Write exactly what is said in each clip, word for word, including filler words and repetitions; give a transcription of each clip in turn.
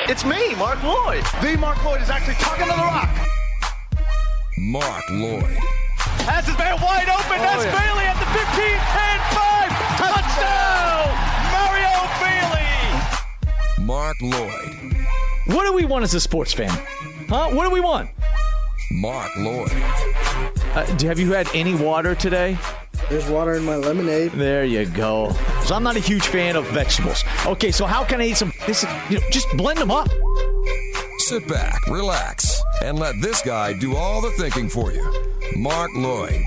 It's me, Mark Lloyd. The Mark Lloyd is actually talking to the rock. Mark Lloyd. Has his man wide open. Oh, That's yeah. Bailey at the fifteen, ten, five. Touchdown! Mario Bailey. Mark Lloyd. What do we want as a sports fan? Huh? What do we want? Mark Lloyd. Uh, do, have you had any water today? There's water in my lemonade. There you go. So I'm not a huge fan of vegetables. Okay, so how can I eat some? This, you know, just blend them up. Sit back, relax, and let this guy do all the thinking for you. Mark Lloyd.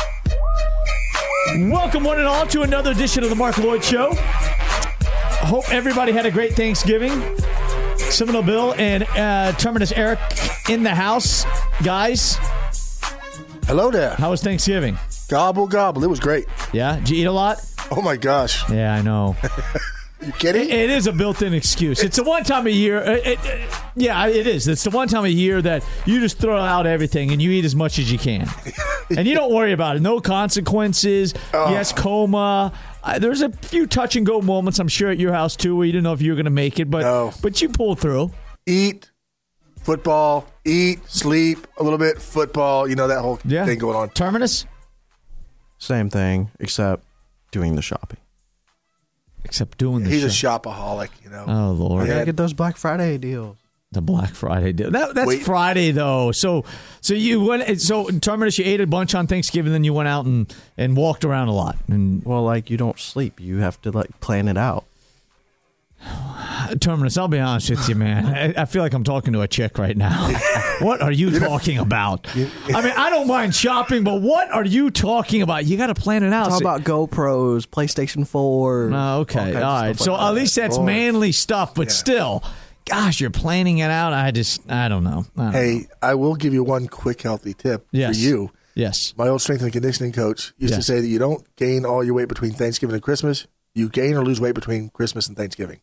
Welcome, one and all, to another edition of the Mark Lloyd Show. Hope everybody had a great Thanksgiving. Seminole Bill and uh, Terminus Eric in the house. Guys. Hello there. How was Thanksgiving? Gobble, gobble. It was great. Yeah? Did you eat a lot? Oh, my gosh. Yeah, I know. You kidding? It, it is a built-in excuse. It's the one time a year. It, it, it, yeah, it is. It's the one time a year that you just throw out everything and you eat as much as you can. And you don't worry about it. No consequences. Oh. Yes, coma. Uh, there's a few touch-and-go moments, I'm sure, at your house, too, where you didn't know if you were going to make it. But, no. but you pulled through. Eat, football, eat, sleep, a little bit, football. You know, that whole yeah. thing going on. Terminus? Same thing, except doing the shopping. Except doing the He's shop. a shopaholic, you know. Oh, Lord. I gotta get those Black Friday deals. The Black Friday deal. That, that's Wait. Friday, though. So so you went. So, Terminus, you ate a bunch on Thanksgiving, then you went out and, and walked around a lot. And Well, like, you don't sleep. You have to, like, plan it out. Terminus, I'll be honest with you, man. I, I feel like I'm talking to a chick right now. What are you talking about? I mean, I don't mind shopping, but what are you talking about? You got to plan it out. Talk about GoPros, PlayStation four. Oh, okay. All, all right. So like at least that's Boy. manly stuff, but yeah. still, gosh, you're planning it out. I just, I don't know. I don't hey, know. I will give you one quick healthy tip yes. for you. Yes. My old strength and conditioning coach used yes. to say that you don't gain all your weight between Thanksgiving and Christmas. You gain or lose weight between Christmas and Thanksgiving.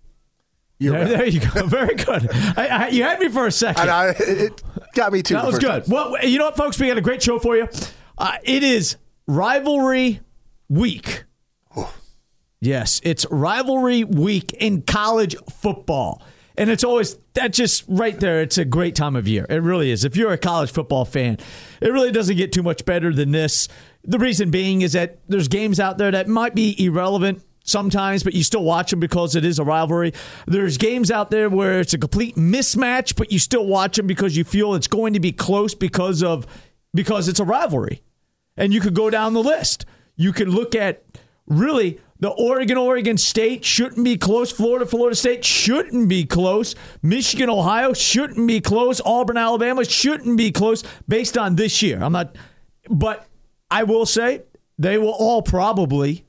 There, there you go. Very good. I, I, you had me for a second. And I, it got me too. That was good. Time. Well, you know what, folks? We got a great show for you. Uh, it is Rivalry Week. Oh. Yes, it's Rivalry Week in college football. And it's always, that just right there, it's a great time of year. It really is. If you're a college football fan, it really doesn't get too much better than this. The reason being is that there's games out there that might be irrelevant sometimes, but you still watch them because it is a rivalry. There's games out there where it's a complete mismatch, but you still watch them because you feel it's going to be close because of because it's a rivalry. And you could go down the list. You could look at really the Oregon, Oregon State shouldn't be close. Florida, Florida State shouldn't be close. Michigan, Ohio shouldn't be close. Auburn, Alabama shouldn't be close based on this year. I'm not, but I will say they will all probably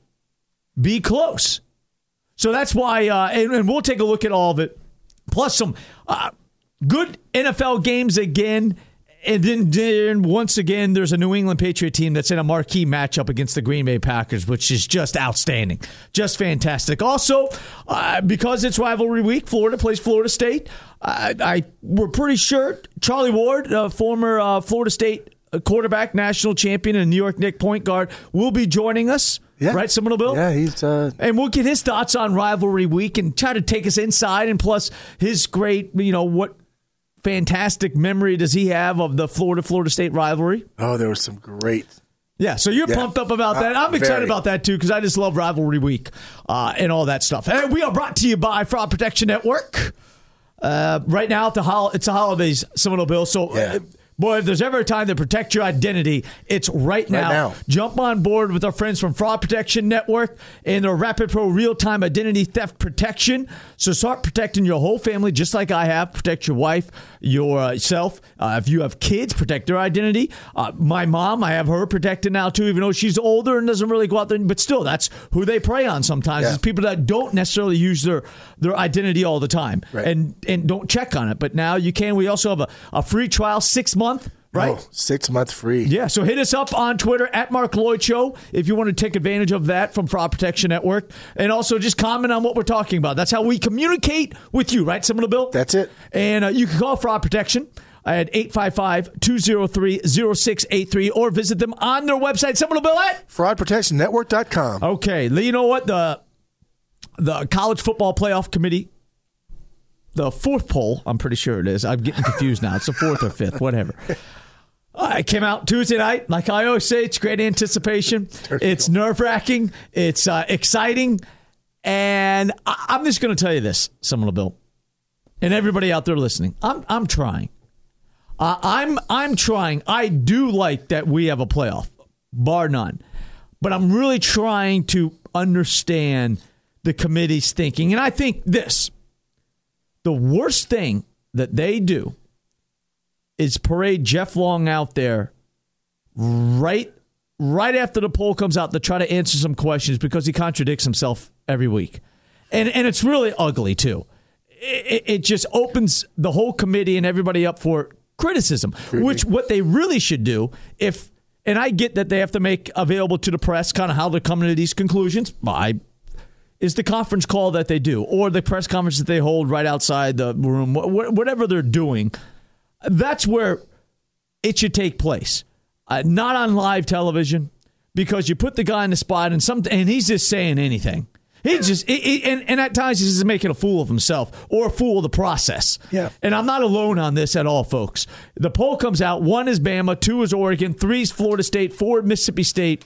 be close. So that's why, uh, and, and we'll take a look at all of it. Plus some uh, good N F L games again. And then, then once again, there's a New England Patriot team that's in a marquee matchup against the Green Bay Packers, which is just outstanding. Just fantastic. Also, uh, because it's rivalry week, Florida plays Florida State. I, I We're pretty sure Charlie Ward, uh, former uh, Florida State quarterback, national champion, and New York Knicks point guard, will be joining us. Yeah. Right, Seminole Bill? Yeah, he's... Uh... And we'll get his thoughts on rivalry week and try to take us inside, and plus his great, you know, what fantastic memory does he have of the Florida-Florida State rivalry? Oh, there was some great... Yeah, so you're yeah. pumped up about that. I'm excited Very. about that, too, because I just love rivalry week uh, and all that stuff. And we are brought to you by Fraud Protection Network. Uh, right now, it's the, hol- it's the holidays, Seminole Bill, so... Yeah. Uh, Boy, if there's ever a time to protect your identity, it's right now. Right now. Jump on board with our friends from Fraud Protection Network and their Rapid Pro real-time identity theft protection. So start protecting your whole family just like I have. Protect your wife, yourself. Uh, if you have kids, protect their identity. Uh, my mom, I have her protected now too, even though she's older and doesn't really go out there. But still, that's who they prey on sometimes. Yeah. Is people that don't necessarily use their, their identity all the time right. and, and don't check on it. But now you can. We also have a, a free trial, six months. Right? Oh, six months free. Yeah, so hit us up on Twitter at Mark Lloyd Show if you want to take advantage of that from Fraud Protection Network. And also just comment on what we're talking about. That's how we communicate with you, right, Seminole Bill? That's it. And uh, you can call Fraud Protection at eight five five, two oh three, oh six eight three or visit them on their website, Seminole Bill at fraud protection network dot com. Okay, you know what? The, the College Football Playoff Committee the fourth poll. I'm pretty sure it is. I'm getting confused now. It's the fourth or fifth, whatever. I came out Tuesday night. Like I always say, it's great anticipation. It's nerve-wracking. It's uh, exciting. And I- I'm just going to tell you this, Seminole Bill, and everybody out there listening. I'm I'm trying. Uh, I'm I'm trying. I do like that we have a playoff, bar none. But I'm really trying to understand the committee's thinking. And I think this, the worst thing that they do is parade Jeff Long out there right, right after the poll comes out to try to answer some questions because he contradicts himself every week. And, and it's really ugly, too. It, it just opens the whole committee and everybody up for criticism, really? Which what they really should do if, and I get that they have to make available to the press kind of how they're coming to these conclusions. I is the conference call that they do or the press conference that they hold right outside the room, whatever they're doing. That's where it should take place, uh, not on live television, because you put the guy in the spot and some, and he's just saying anything. He's just, he, he, and, and at times he's just making a fool of himself or a fool of the process. Yeah. And I'm not alone on this at all, folks. The poll comes out. One is Bama, two is Oregon, three is Florida State, four Mississippi State.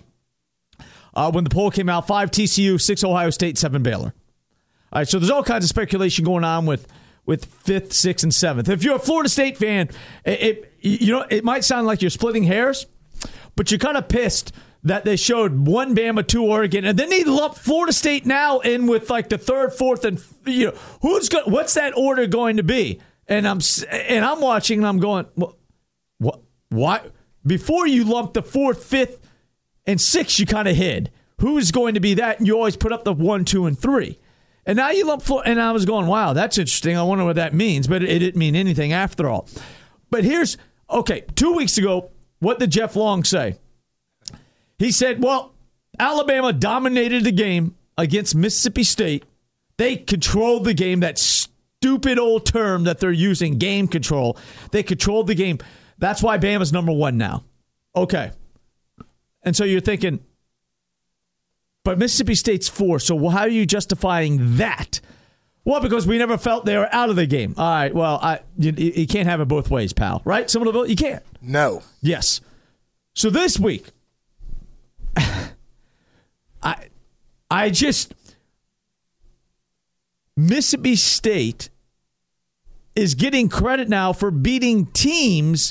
Uh, when the poll came out, five T C U, six Ohio State, seven Baylor. All right, so there's all kinds of speculation going on with, with fifth, sixth, and seventh. If you're a Florida State fan, it, it you know it might sound like you're splitting hairs, but you're kind of pissed that they showed one Bama, two Oregon, and then they lump Florida State now in with like the third, fourth, and you know who's going? What's that order going to be? And I'm and I'm watching, and I'm going, well, what? Why? Before you lump the fourth, fifth, and sixth, you kind of hid who is going to be that, and you always put up the one, two, and three. And now you lump Florida, and I was going, wow, that's interesting. I wonder what that means, but it didn't mean anything after all. But here's okay. Two weeks ago, what did Jeff Long say? He said, well, Alabama dominated the game against Mississippi State. They controlled the game, that stupid old term that they're using, game control. They controlled the game. That's why Bama's number one now. Okay. And so you're thinking, but Mississippi State's four, so how are you justifying that? Well, because we never felt they were out of the game. All right, well, I, you, you can't have it both ways, pal. Right? Some of the you can't. No. Yes. So this week, I, I just Mississippi State is getting credit now for beating teams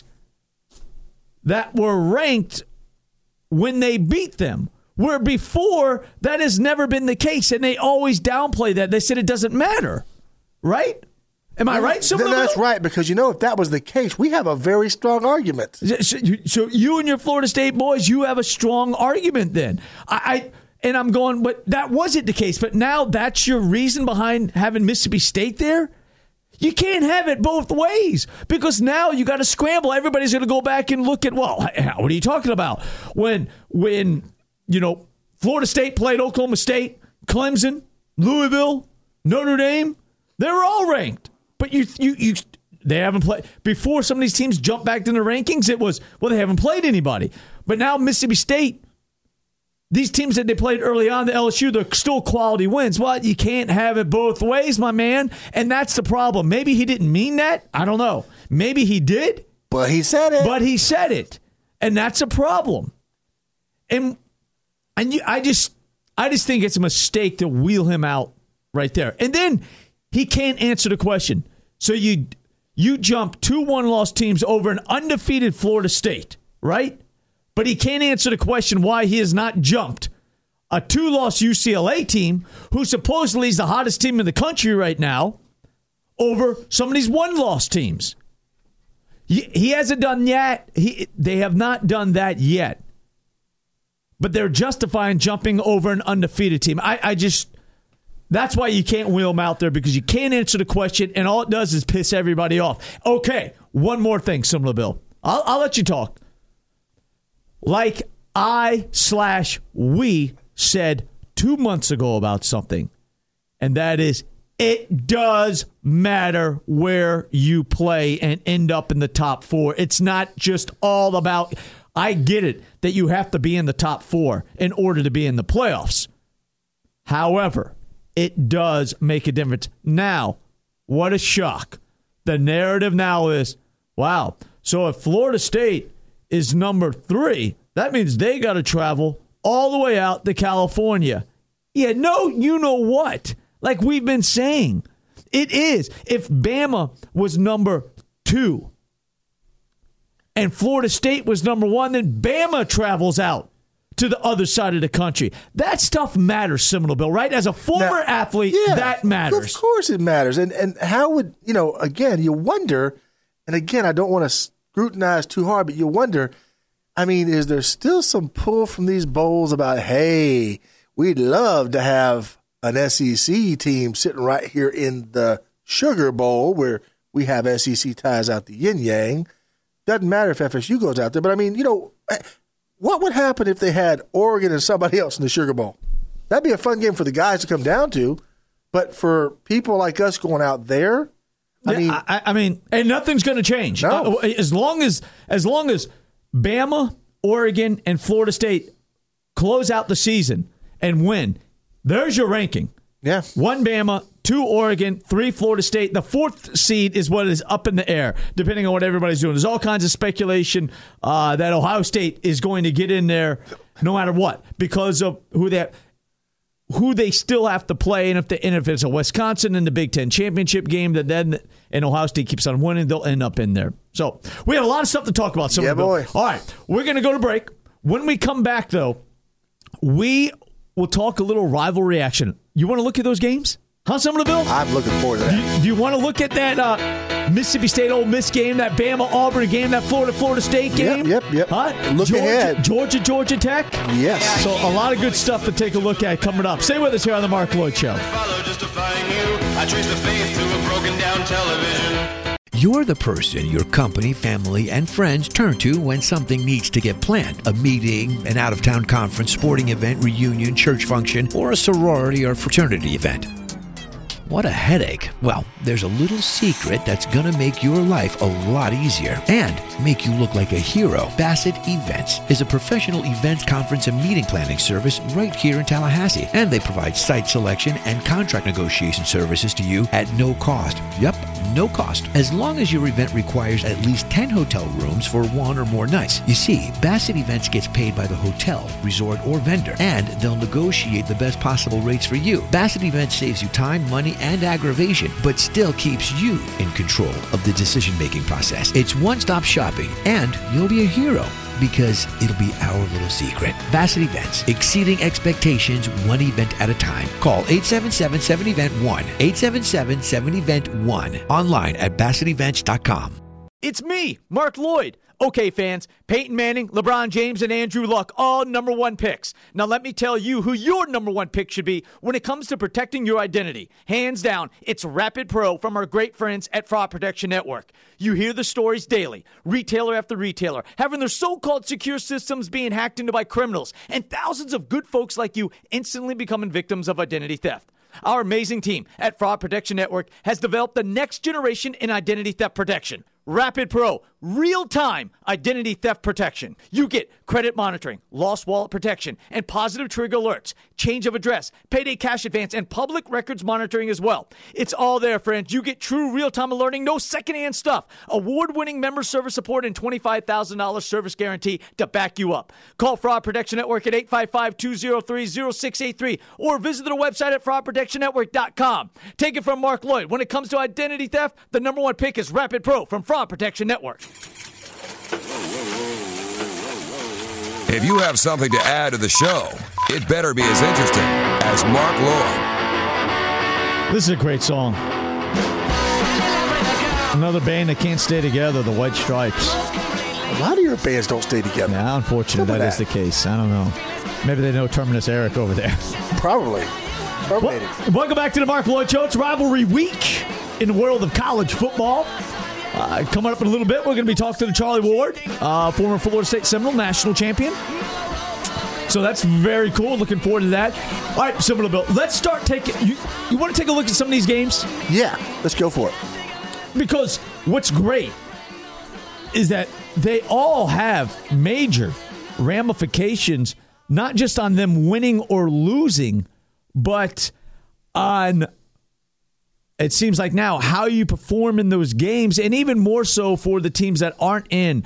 that were ranked when they beat them, where before that has never been the case, and they always downplay that. They said it doesn't matter, right? Am I right? Then that's right, because, you know, if that was the case, we have a very strong argument. So, so you and your Florida State boys, you have a strong argument then. I, I and I'm going, but that wasn't the case. But now that's your reason behind having Mississippi State there? You can't have it both ways, because now you got to scramble. Everybody's going to go back and look at, well, what are you talking about? When, when you know, Florida State played Oklahoma State, Clemson, Louisville, Notre Dame, they were all ranked. But you, you, you, they haven't played. Before some of these teams jumped back to the rankings, it was, well, they haven't played anybody. But now Mississippi State, these teams that they played early on, the L S U, they're still quality wins. Well, you can't have it both ways, my man. And that's the problem. Maybe he didn't mean that. I don't know. Maybe he did. But he said it. But he said it. And that's a problem. And and you, I just I just think it's a mistake to wheel him out right there. And then he can't answer the question. So you you jump two one-loss teams over an undefeated Florida State, right? But he can't answer the question why he has not jumped a two-loss U C L A team, who supposedly is the hottest team in the country right now, over some of these one-loss teams. He, he hasn't done yet. He, they have not done that yet. But they're justifying jumping over an undefeated team. I, I just... That's why you can't wheel them out there, because you can't answer the question, and all it does is piss everybody off. Okay, one more thing, Seminole Bill. I'll, I'll let you talk. Like I slash we said two months ago about something, and that is it does matter where you play and end up in the top four. It's not just all about, I get it, that you have to be in the top four in order to be in the playoffs. However, it does make a difference. Now, what a shock. The narrative now is, wow, so if Florida State is number three, that means they got to travel all the way out to California. Yeah, no, you know what? Like we've been saying, it is. If Bama was number two and Florida State was number one, then Bama travels out to the other side of the country. That stuff matters, Seminole Bill, right? As a former now, athlete, yeah, that matters. Of course it matters. And and how would, you know, again, you wonder, and again, I don't want to scrutinize too hard, but you wonder, I mean, is there still some pull from these bowls about, hey, we'd love to have an S E C team sitting right here in the Sugar Bowl where we have S E C ties out the yin-yang. Doesn't matter if F S U goes out there, but I mean, you know, what would happen if they had Oregon and somebody else in the Sugar Bowl? That'd be a fun game for the guys to come down to, but for people like us going out there, I yeah, mean, I, I mean, and nothing's going to change no. uh, as long as as long as Bama, Oregon, and Florida State close out the season and win. There's your ranking. Yeah, one Bama, two Oregon, three Florida State. The fourth seed is what is up in the air, depending on what everybody's doing. There's all kinds of speculation uh, that Ohio State is going to get in there no matter what because of who they who they still have to play, and if they, and if it's a Wisconsin in the Big Ten championship game, that then and Ohio State keeps on winning, they'll end up in there. So we had a lot of stuff to talk about. Yeah, boy. All right, we're going to go to break. When we come back, though, we will talk a little rivalry action. You want to look at those games? Huh, Seminole Bill? I'm looking forward to that. Do you, do you want to look at that uh, Mississippi State Ole Miss game, that Bama Auburn game, that Florida Florida State game? Yep, yep, yep. Huh? Look Georgia, ahead. Georgia, Georgia Tech? Yes. So a lot of good stuff to take a look at coming up. Stay with us here on the Mark Lloyd Show. Follow justifying you. I trace the faith to a broken down television. You're the person your company, family, and friends turn to when something needs to get planned. A meeting, an out-of-town conference, sporting event, reunion, church function, or a sorority or fraternity event. What a headache. Well, there's a little secret that's going to make your life a lot easier and make you look like a hero. Bassett Events is a professional events, conference, and meeting planning service right here in Tallahassee. And they provide site selection and contract negotiation services to you at no cost. Yep, no cost. As long as your event requires at least ten hotel rooms for one or more nights. You see, Bassett Events gets paid by the hotel, resort, or vendor, and they'll negotiate the best possible rates for you. Bassett Events saves you time, money, and aggravation, but still keeps you in control of the decision-making process. It's one-stop shopping, and you'll be a hero because it'll be our little secret. Bassett Events, exceeding expectations one event at a time. Call eight seven seven, seven event one, eight seven seven, seven event one, online at bassett events dot com. It's me, Mark Lloyd. Okay, fans, Peyton Manning, LeBron James, and Andrew Luck, all number one picks. Now let me tell you who your number one pick should be when it comes to protecting your identity. Hands down, it's Rapid Pro from our great friends at Fraud Protection Network. You hear the stories daily, retailer after retailer, having their so-called secure systems being hacked into by criminals, and thousands of good folks like you instantly becoming victims of identity theft. Our amazing team at Fraud Protection Network has developed the next generation in identity theft protection. Rapid Pro, real-time identity theft protection. You get credit monitoring, lost wallet protection, and positive trigger alerts, change of address, payday cash advance, and public records monitoring as well. It's all there, friends. You get true real-time alerting, no secondhand stuff, award-winning member service support, and twenty-five thousand dollars service guarantee to back you up. Call Fraud Protection Network at eight five five, two oh three, oh six eight three or visit their website at fraud protection network dot com. Take it from Mark Lloyd. When it comes to identity theft, the number one pick is Rapid Pro from Fraud Protection Network. If you have something to add to the show, it better be as interesting as Mark Lloyd. This is a great song. Another band that can't stay together, the White Stripes. A lot of your bands don't stay together. Yeah, unfortunately, that, that is the case. I don't know. Maybe they know Terminus Eric over there. Probably. Well, welcome back to the Mark Lloyd Show. It's Rivalry Week in the world of college football. Uh, coming up in a little bit, we're going to be talking to the Charlie Ward, uh, former Florida State Seminole national champion. So that's very cool. Looking forward to that. All right, Seminole Bill, let's start taking. You, you want to take a look at some of these games? Yeah, let's go for it. Because what's great is that they all have major ramifications, not just on them winning or losing, but on it seems like now how you perform in those games, and even more so for the teams that aren't in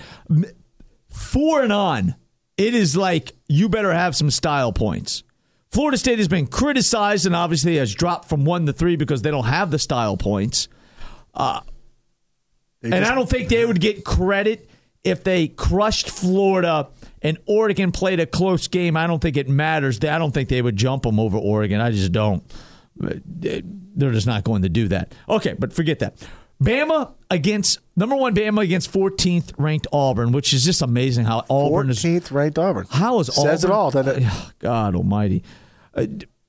four and on, it is like you better have some style points. Florida State has been criticized and obviously has dropped from one to three because they don't have the style points. Uh, and I don't think they would get credit if they crushed Florida and Oregon played a close game. I don't think it matters. I don't think they would jump them over Oregon. I just don't. They're just not going to do that. Okay, but forget that. Bama against, number one, Bama against fourteenth ranked Auburn, which is just amazing how Auburn is. fourteenth ranked Auburn. How is Says Auburn? Says it all, doesn't it? God almighty. Uh,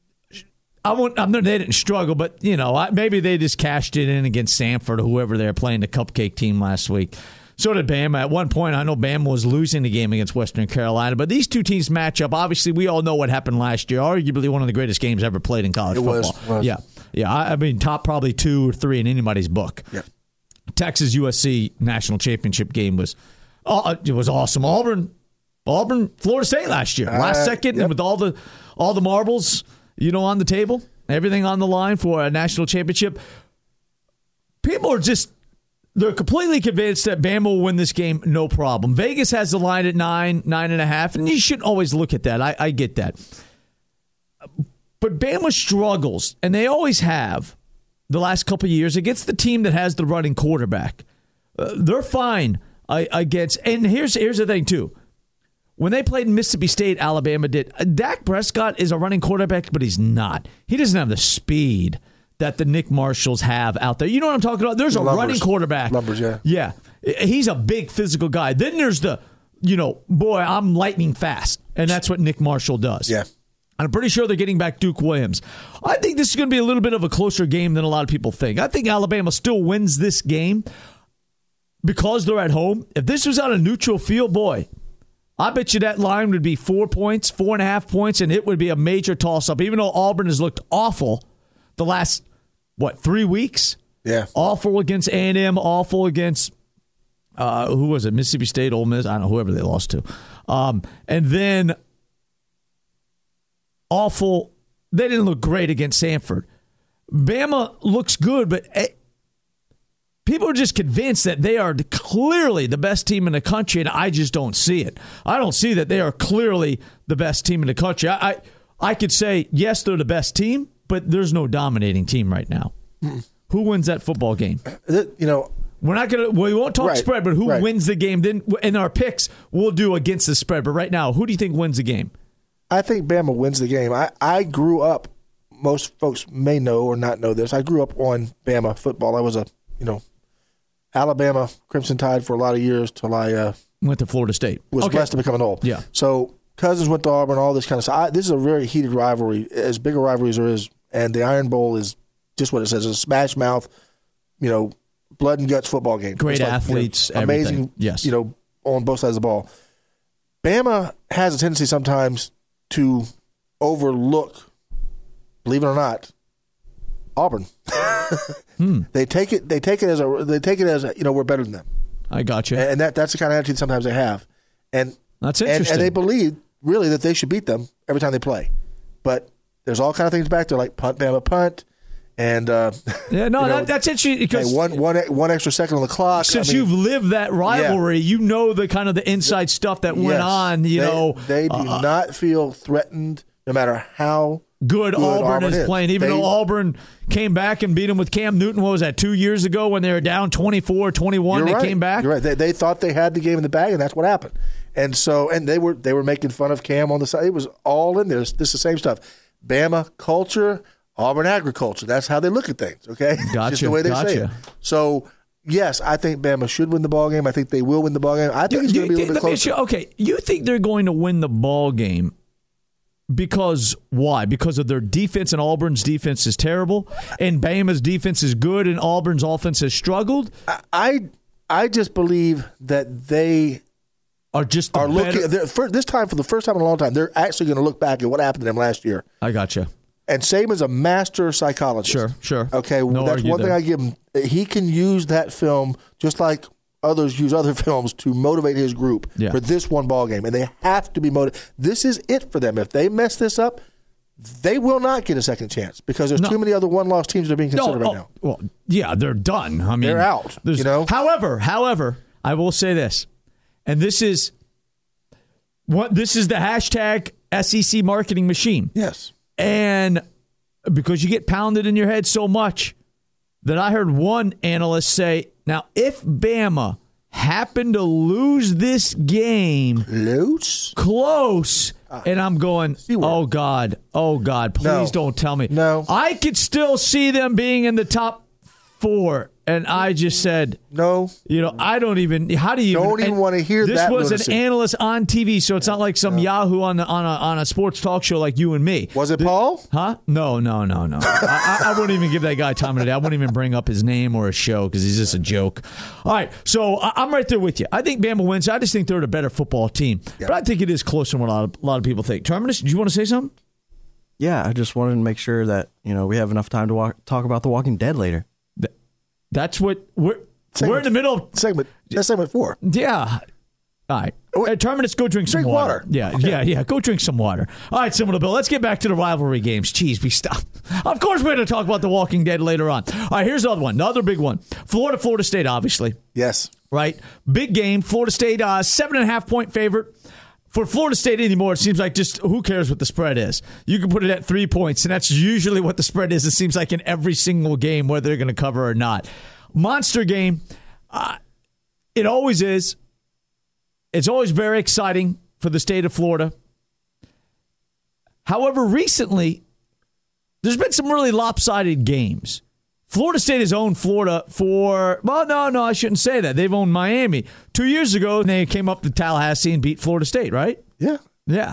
I won't, I'm not, they didn't struggle, but, you know, I, maybe they just cashed it in against Samford or whoever they were playing, the cupcake team last week. So did Bama. At one point, I know Bama was losing the game against Western Carolina, but these two teams match up. Obviously, we all know what happened last year. Arguably one of the greatest games ever played in college it football. Was, was. Yeah, yeah. I, I mean, top probably two or three in anybody's book. Yeah. Texas U S C national championship game was uh, it was awesome. Auburn, Auburn, Florida State last year, last uh, second, yep. and with all the all the marbles, you know, on the table, everything on the line for a national championship. People are just. They're completely convinced that Bama will win this game, no problem. Vegas has the line at nine, nine and a half, and you shouldn't always look at that. I, I get that. But Bama struggles, and they always have the last couple of years against the team that has the running quarterback. Uh, they're fine uh, against, and here's here's the thing, too. When they played Mississippi State, Alabama did. Uh, Dak Prescott is a running quarterback, but he's not. He doesn't have the speed that the Nick Marshalls have out there. You know what I'm talking about? There's a Lumbers. running quarterback. Lumbers, yeah. Yeah. He's a big physical guy. Then there's the, you know, boy, I'm lightning fast. And that's what Nick Marshall does. Yeah. And I'm pretty sure they're getting back Duke Williams. I think this is going to be a little bit of a closer game than a lot of people think. I think Alabama still wins this game because they're at home. If this was on a neutral field, boy, I bet you that line would be four points, four and a half points, and it would be a major toss-up. Even though Auburn has looked awful the last What, three weeks? Yeah. Awful against A and M, awful against, uh, who was it, Mississippi State, Ole Miss? I don't know, whoever they lost to. Um, and then awful, they didn't look great against Samford. Bama looks good, but it, people are just convinced that they are clearly the best team in the country, and I just don't see it. I don't see that they are clearly the best team in the country. I, I, I could say, yes, they're the best team, but there's no dominating team right now. Mm. Who wins that football game? You know, we're not gonna. We won't talk right, spread, but who right. wins the game? Then in our picks, we'll do against the spread. But right now, who do you think wins the game? I think Bama wins the game. I, I grew up. Most folks may know or not know this. I grew up on Bama football. I was a you know Alabama Crimson Tide for a lot of years till I uh, went to Florida State. Was okay. blessed to become an old. Yeah. So Cousins went to Auburn. All this kind of stuff. I, this is a very heated rivalry, as big a rivalry as there is. And the Iron Bowl is just what it says, a smash mouth, you know, blood and guts football game. Great like, athletes, you know, amazing, everything. Yes. you know, on both sides of the ball. Bama has a tendency sometimes to overlook, believe it or not, Auburn. hmm. They take it. They take it as a. They take it as a, you know, we're better than them. I got you. And that that's the kind of attitude sometimes they have, and that's interesting. And, and they believe really that they should beat them every time they play, but. There's all kind of things back there like punt, Bama, punt, and uh, yeah, no, you know, that, that's interesting because hey, one, one, one extra second on the clock. Since I mean, you've lived that rivalry, yeah. you know the kind of the inside stuff that went yes, on. You they, know, they do uh, not feel threatened, no matter how good, good Auburn, Auburn is, is playing. Even they, though Auburn came back and beat them with Cam Newton, what was that, two years ago when they were down twenty-four twenty-one? They right, came back. You're right. They, they thought they had the game in the bag, and that's what happened. And so, and they were they were making fun of Cam on the side. It was all in there. This is the same stuff. Bama culture, Auburn agriculture. That's how they look at things, okay? Gotcha. Just the way they gotcha. say it. So, yes, I think Bama should win the ball game. I think they will win the ball game. I think you, it's going to be a you, little bit closer. Okay, you think they're going to win the ball game because why? Because of their defense, and Auburn's defense is terrible, and Bama's defense is good, and Auburn's offense has struggled? I I, I just believe that they are just the are looking better. for this time for the first time in a long time. They're actually going to look back at what happened to them last year. I gotcha. And Saban's a master psychologist. Sure, sure. Okay, no that's one there. thing I give him. He can use that film just like others use other films to motivate his group yeah. for this one ball game, and they have to be motivated. This is it for them. If they mess this up, They will not get a second chance because there's No. too many other one-loss teams that are being considered No, right oh, now. Well, yeah, they're done. I mean, They're out, there's- you know? However, however, I will say this, and this is what this is the hashtag S E C marketing machine. Yes. And because you get pounded in your head so much that I heard one analyst say, now, if Bama happened to lose this game Lose? close, and I'm going, oh, God, oh, God, please No. don't tell me. No. I could still see them being in the top four. And I just said, No. you know, I don't even. How do you Don't even and wanna hear this that was lunacy. an analyst on T V, so it's not like some Yahoo on the, on a on a sports talk show like you and me. Was it Paul? Huh? No, no, no, no. I, I, I wouldn't even give that guy time of the day. I wouldn't even bring up his name or his show because he's just a joke. All right, so I, I'm right there with you. I think Bama wins. I just think they're the better football team, Yeah. but I think it is closer than what a lot of, a lot of people think. Terminus, do you want to say something? Yeah, I just wanted to make sure that, you know, we have enough time to walk, talk about The Walking Dead later. That's what we're Segment- we're in the middle of. Segment. That's segment four. Yeah. All right. Oh, wait. Uh, Terminus, go drink some Drink water. water. Yeah, Okay. yeah, yeah. Go drink some water. All right, Seminole Bill. Let's get back to the rivalry games. Jeez, we stop. Of course, we're going to talk about The Walking Dead later on. All right, here's the other one. Another big one. Florida, Florida State, obviously. Yes. Right? Big game. Florida State, uh, seven and a half point favorite. For Florida State anymore, it seems like just who cares what the spread is? You can put it at three points, and that's usually what the spread is. It seems like in every single game, whether they're going to cover or not. Monster game. Uh, it always is. It's always very exciting for the state of Florida. However, recently, there's been some really lopsided games. Florida State has owned Florida for, well, no, no, I shouldn't say that. They've owned Miami. Two years ago, they came up to Tallahassee and beat Florida State, right? Yeah. Yeah.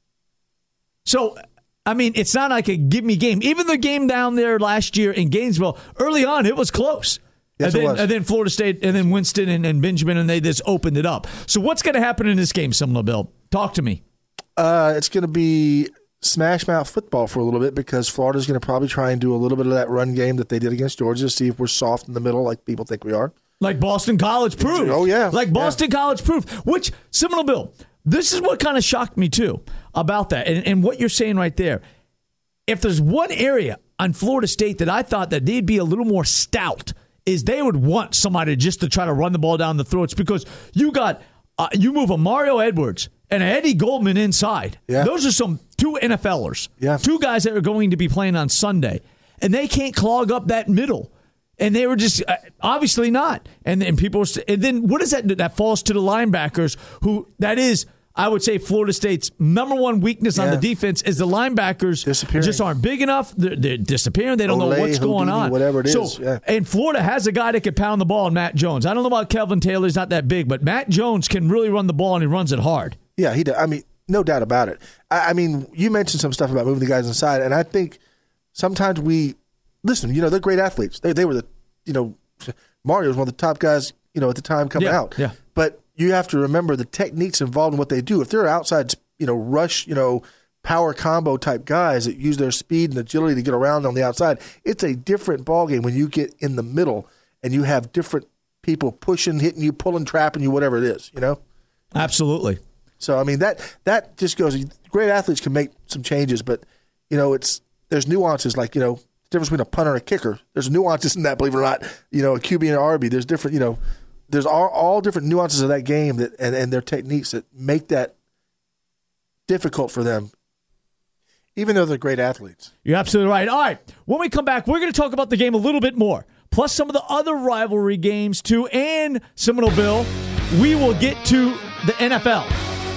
So, I mean, it's not like a give-me game. Even the game down there last year in Gainesville, early on, it was close. Yes, and, it then, was. and then Florida State, and then Winston and, and Benjamin, and they just opened it up. So what's going to happen in this game, Seminole Bill? Talk to me. Uh, it's going to be smash mouth football for a little bit because Florida's going to probably try and do a little bit of that run game that they did against Georgia to see if we're soft in the middle like people think we are. Like Boston College proved. Oh, yeah. Like Boston College proved. Which, Seminole Bill, this is what kind of shocked me, too, about that. And, and what you're saying right there. If there's one area on Florida State that I thought that they'd be a little more stout, is they would want somebody just to try to run the ball down the throats because you got, uh, you move a Mario Edwards and a Eddie Goldman inside. Yeah. Those are some two NFLers. Yeah. Two guys that are going to be playing on Sunday. And they can't clog up that middle. And they were just uh, obviously not. And then people, were st- and then what is that? That falls to the linebackers who, that is, I would say Florida State's number one weakness on Yeah. the defense is the linebackers Disappearing. just aren't big enough. They're, they're disappearing. They don't know Olay, what's going Houdini, on. whatever it so, is, yeah. And Florida has a guy that can pound the ball in Matt Jones. I don't know about Kelvin Taylor. He's not that big, but Matt Jones can really run the ball, and he runs it hard. Yeah, he does. I mean, no doubt about it. I, I mean, you mentioned some stuff about moving the guys inside, and I think sometimes we listen. You know, they're great athletes. They they were the you know Mario was one of the top guys you know at the time coming Yeah, out. yeah. But you have to remember the techniques involved in what they do. If they're outside, you know, rush, you know, power combo type guys that use their speed and agility to get around on the outside, it's a different ballgame when you get in the middle and you have different people pushing, hitting you, pulling, trapping you, whatever it is. You know. Absolutely. So I mean that that just goes. Great athletes can make some changes, but you know it's there's nuances like you know the difference between a punter and a kicker. There's nuances in that, believe it or not. You know, a Q B and an R B. There's different. You know, there's all, all different nuances of that game that and, and their techniques that make that difficult for them, even though they're great athletes. You're absolutely right. All right. When we come back, we're going to talk about the game a little bit more, plus some of the other rivalry games too, and Seminole Bill. We will get to the N F L.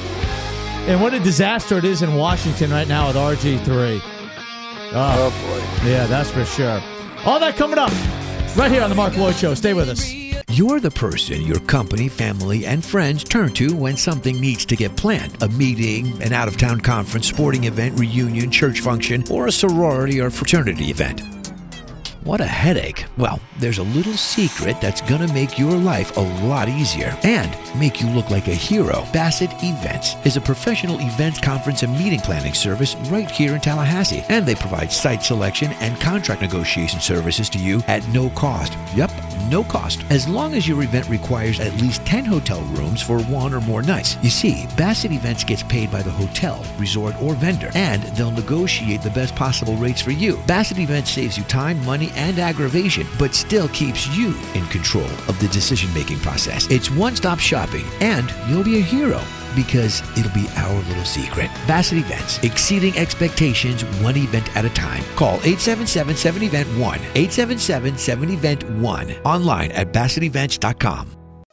And what a disaster it is in Washington right now with R G three. Oh, Oh boy. yeah, that's for sure. All that coming up right here on the Mark Lloyd Show. Stay with us. You're the person your company, family, and friends turn to when something needs to get planned. A meeting, an out-of-town conference, sporting event, reunion, church function, or a sorority or fraternity event. What a headache. Well, there's a little secret that's going to make your life a lot easier and make you look like a hero. Bassett Events is a professional events, conference, and meeting planning service right here in Tallahassee. And they provide site selection and contract negotiation services to you at no cost. Yep, no cost. As long as your event requires at least ten hotel rooms for one or more nights. You see, Bassett Events gets paid by the hotel, resort, or vendor, and they'll negotiate the best possible rates for you. Bassett Events saves you time, money, and aggravation, but still keeps you in control of the decision-making process. It's one-stop shopping, and you'll be a hero because it'll be our little secret. Bassett Events, exceeding expectations one event at a time. Call eight seven seven, seven event one, eight seven seven, seven event one, online at bassett events dot com.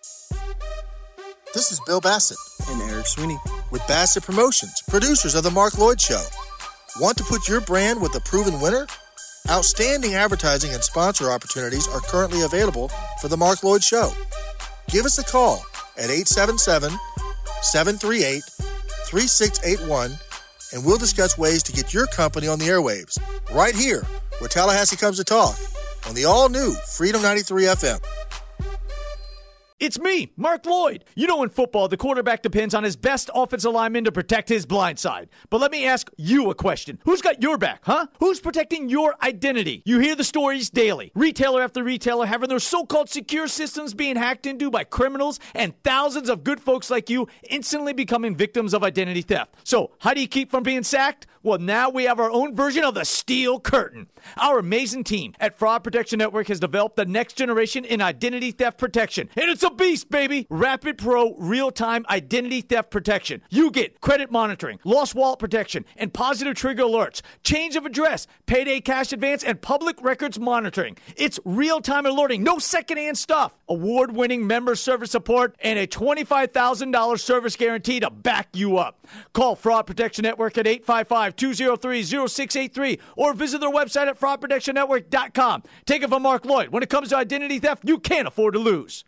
This is Bill Bassett and Eric Sweeney with Bassett Promotions, producers of The Mark Lloyd Show. Want to put your brand with a proven winner? Outstanding advertising and sponsor opportunities are currently available for The Mark Lloyd Show. Give us a call at eight seven seven, seven three eight, three six eight one and we'll discuss ways to get your company on the airwaves right here where Tallahassee comes to talk on the all-new Freedom ninety-three F M. It's me, Mark Lloyd. You know, in football, the quarterback depends on his best offensive lineman to protect his blind side. But let me ask you a question. Who's got your back, huh? Who's protecting your identity? You hear the stories daily. Retailer after retailer having their so-called secure systems being hacked into by criminals, and thousands of good folks like you instantly becoming victims of identity theft. So, how do you keep from being sacked? Well, now we have our own version of the Steel Curtain. Our amazing team at Fraud Protection Network has developed the next generation in identity theft protection. And it's a beast, baby! Rapid Pro real-time identity theft protection. You get credit monitoring, lost wallet protection, and positive trigger alerts, change of address, payday cash advance, and public records monitoring. It's real-time alerting, no secondhand stuff. Award-winning member service support, and a twenty-five thousand dollars service guarantee to back you up. Call Fraud Protection Network at eight five five, two oh three, oh six eight three or visit their website at fraud protection network dot com. Take it from Mark Lloyd. When it comes to identity theft, you can't afford to lose.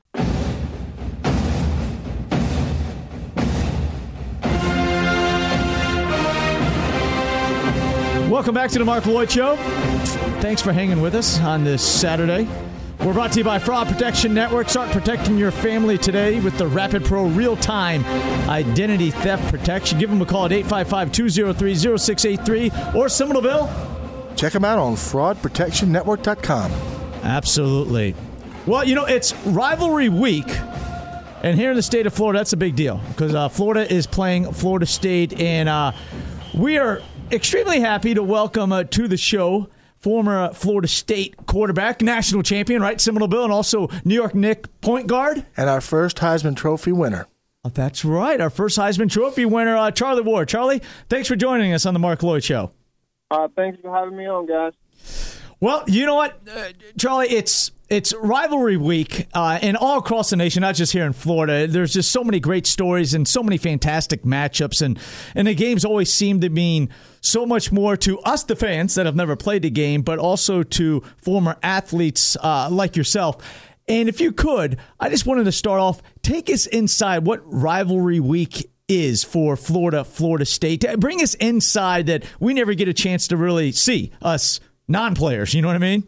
Welcome back to the Mark Lloyd Show. Thanks for hanging with us on this Saturday. We're brought to you by Fraud Protection Network. Start protecting your family today with the Rapid Pro real-time identity theft protection. Give them a call at eight five five, two oh three, oh six eight three or Seminole Bill. Check them out on fraud protection network dot com. Absolutely. Well, you know, it's rivalry week. And here in the state of Florida, that's a big deal because uh, Florida is playing Florida State. And uh, we are extremely happy to welcome uh, to the show former Florida State quarterback, national champion, right, Seminole Bill, and also New York Knicks point guard. And our first Heisman Trophy winner. Oh, that's right, our first Heisman Trophy winner, uh, Charlie Ward. Charlie, thanks for joining us on the Mark Lloyd Show. Uh, thanks for having me on, guys. Well, you know what, uh, Charlie, it's it's rivalry week, uh, and all across the nation, not just here in Florida. There's just so many great stories and so many fantastic matchups, and, and the games always seem to mean so much more to us, the fans that have never played the game, but also to former athletes uh, like yourself. And if you could, I just wanted to start off, take us inside what rivalry week is for Florida, Florida State. Bring us inside that we never get a chance to really see, us non-players, you know what I mean?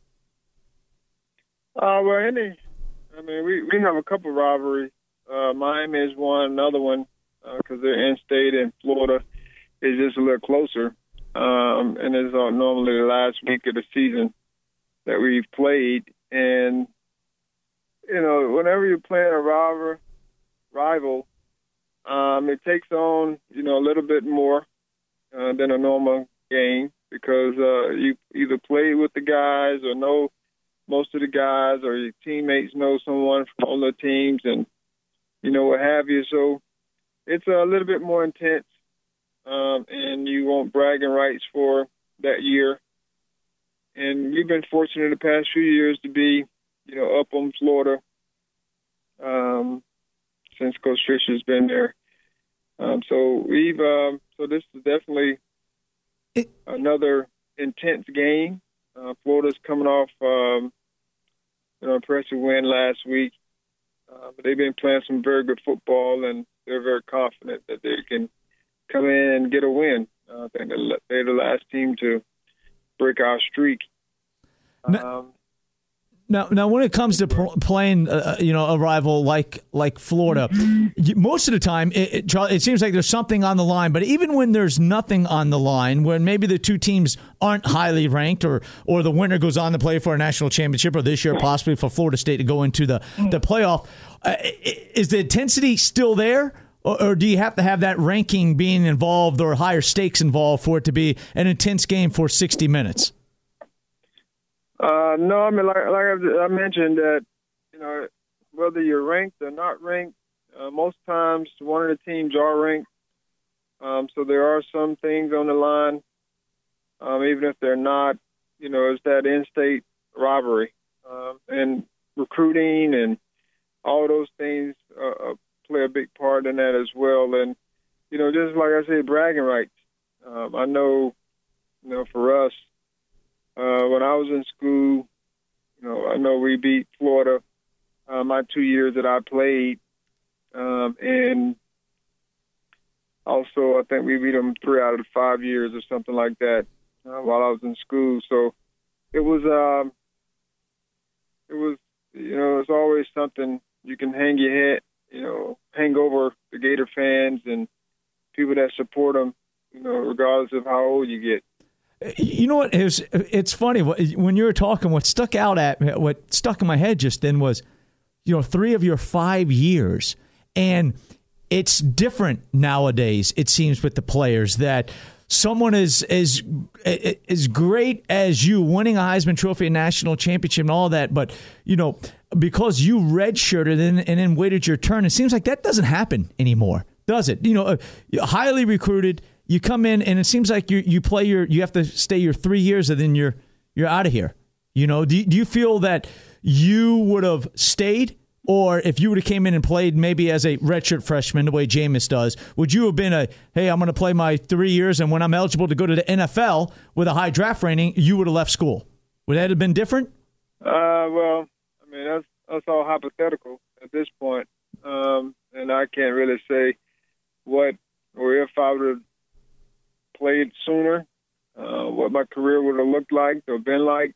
Uh, well, any, I mean, we, we have a couple of rivalries. Uh, Miami is one, another one, because uh, they're in-state, and Florida is just a little closer. Um, and it's uh, normally the last week of the season that we've played. And, you know, whenever you're playing a rival, rival um, it takes on, you know, a little bit more uh, than a normal game because uh, you either play with the guys or know most of the guys, or your teammates know someone from all the teams, and you know what have you. So it's a little bit more intense, um, and you want bragging rights for that year. And we've been fortunate the past few years to be, you know, up on Florida um, since Coach Fisher's been there. Um, so we've um, so this is definitely another intense game. Uh, Florida's coming off um, an impressive win last week, uh, but they've been playing some very good football, and they're very confident that they can come in and get a win. Uh, I think they're the last team to break our streak. Um, Now, now, when it comes to pl- playing, uh, you know, a rival like like Florida, you, most of the time, it, it, Charlie, it seems like there's something on the line. But even when there's nothing on the line, when maybe the two teams aren't highly ranked, or or the winner goes on to play for a national championship, or this year possibly for Florida State to go into the the playoff, uh, is the intensity still there, or, or do you have to have that ranking being involved or higher stakes involved for it to be an intense game for sixty minutes? Uh, no, I mean, like, like I mentioned, that, you know, whether you're ranked or not ranked, uh, most times one of the teams are ranked. Um, so there are some things on the line, um, even if they're not, you know, it's that in-state rivalry. Um, and recruiting and all those things uh, play a big part in that as well. And, you know, just like I said, bragging rights. Um, I know, you know, for us, Uh, when I was in school, you know, I know we beat Florida uh, my two years that I played, um, and also I think we beat them three out of the five years or something like that uh, while I was in school. So it was, um, it was, you know, it's always something you can hang your head, you know, hang over the Gator fans and people that support them, you know, regardless of how old you get. You know what? It was, it's funny when you were talking. What stuck out at what stuck in my head just then was, you know, three of your five years, and it's different nowadays. It seems with the players that someone is as as great as you, winning a Heisman Trophy, a national championship, and all that, but you know, because you redshirted and, and then waited your turn, it seems like that doesn't happen anymore, does it? You know, highly recruited. You come in and it seems like you you play your you have to stay your three years and then you're you're out of here. You know, do you, do you feel that you would have stayed, or if you would have came in and played maybe as a redshirt freshman the way Jameis does, would you have been a hey, I'm going to play my three years and when I'm eligible to go to the N F L with a high draft rating, you would have left school? Would that have been different? Uh, well, I mean that's that's all hypothetical at this point, um, and I can't really say what or if I would have played sooner, uh, what my career would have looked like or been like.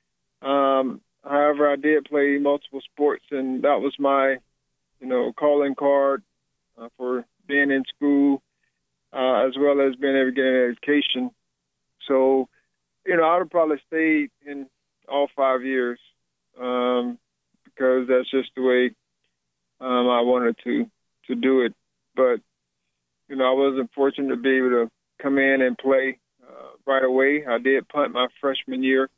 Um, however, I did play multiple sports, and that was my, you know, calling card uh, for being in school, uh, as well as being able to get an education. So, you know, I would have probably stayed in all five years um, because that's just the way um, I wanted to to do it. But, you know, I wasn't fortunate to be able to come in and play uh, right away. I did punt my freshman year.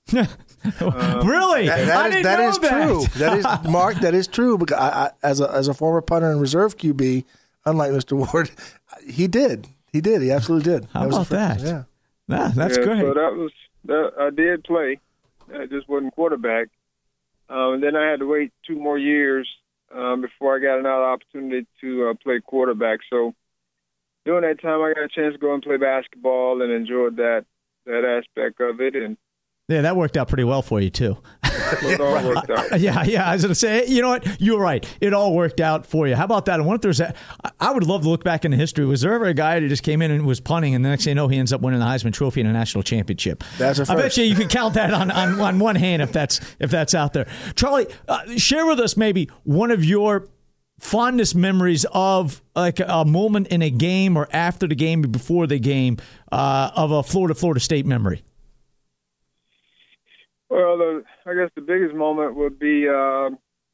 um, really? That, that I is, didn't that know is that. true. That is Mark. That is true. Because I, I, as a as a former punter and reserve Q B, unlike Mister Ward, he did. He did. He absolutely did. How that about was that? Yeah. Nah, that's yeah, great. So that was that. I did play. I just wasn't quarterback. Um, and then I had to wait two more years um, before I got another opportunity to uh, play quarterback. So during that time, I got a chance to go and play basketball and enjoyed that that aspect of it. And yeah, that worked out pretty well for you too. it all worked out. Yeah, yeah. I was going to say, you know what? You're right. It all worked out for you. How about that? I wonder if there's a, I would love to look back into history. Was there ever a guy that just came in and was punting, and the next thing you know, he ends up winning the Heisman Trophy and a national championship? That's a I bet first. you you could count that on, on, on one hand if that's if that's out there. Charlie, uh, share with us maybe one of your fondest memories of like a moment in a game or after the game or before the game uh, of a Florida Florida State memory. Well, the, I guess the biggest moment would be uh,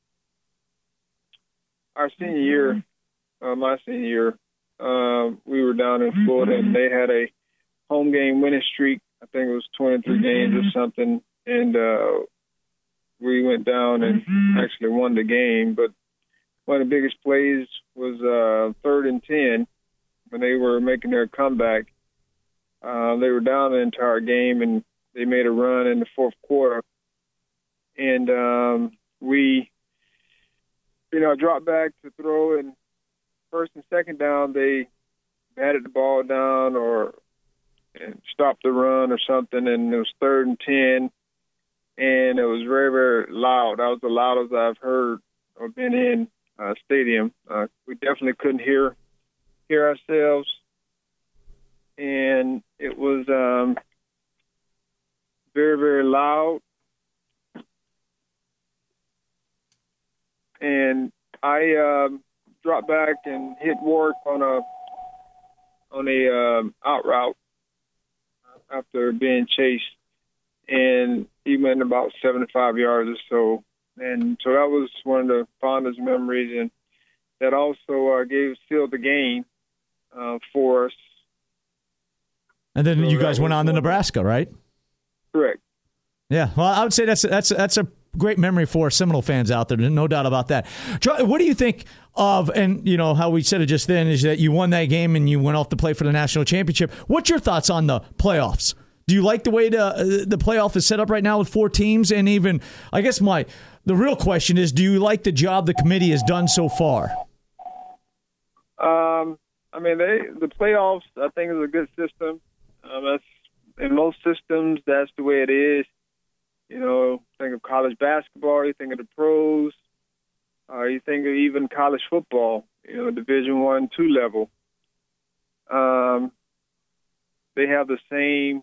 our senior year, uh, my senior year. Uh, we were down in Florida, and they had a home game winning streak. I think it was twenty-three games or something, and uh, we went down and actually won the game. But one of the biggest plays was uh, third and ten when they were making their comeback. Uh, they were down the entire game, and they made a run in the fourth quarter, and um, we, you know, dropped back to throw, and first and second down, they batted the ball down or and stopped the run or something, and it was third and ten, and it was very, very loud. That was the loudest I've heard or been in a stadium. Uh, we definitely couldn't hear hear ourselves, and it was um, very, very loud, and I um, dropped back and hit Warwick on a on a um, out route after being chased, and he went about seventy-five yards or so. And so that was one of the fondest memories, and that also uh, gave sealed the game uh, for us. And then so you guys went on to one. Nebraska, right? Correct. Yeah, well, I would say that's that's that's a great memory for Seminole fans out there. No doubt about that. What do you think of, and you know how we said it just then, is that you won that game and you went off to play for the national championship. What's your thoughts on the playoffs? Do you like the way the the playoff is set up right now with four teams? And even, I guess my the real question is, do you like the job the committee has done so far? Um, I mean, they the playoffs, I think, is a good system. Um, that's in most systems, that's the way it is. You know, think of college basketball, you think of the pros, uh, you think of even college football, you know, Division One, two level. Um, they have the same,